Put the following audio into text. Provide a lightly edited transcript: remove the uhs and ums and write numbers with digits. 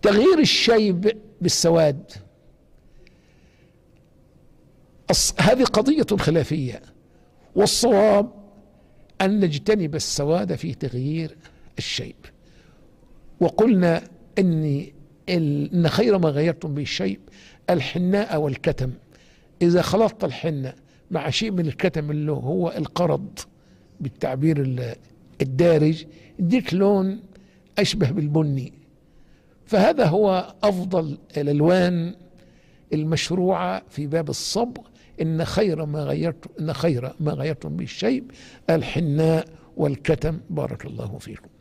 تغيير الشيب بالسواد هذه قضية خلافية، والصواب أن نجتنب السواد في تغيير الشيب. وقلنا إن خير ما غيرتم به الشيب الحناء والكتم. إذا خلطت الحنة مع شيء من الكتم اللي هو القرض بالتعبير الدارج يديك لون أشبه بالبني. فهذا هو أفضل الألوان المشروعة في باب الصبغ. إن خير ما غيرتم به الشيب الحناء والكتم. بارك الله فيكم.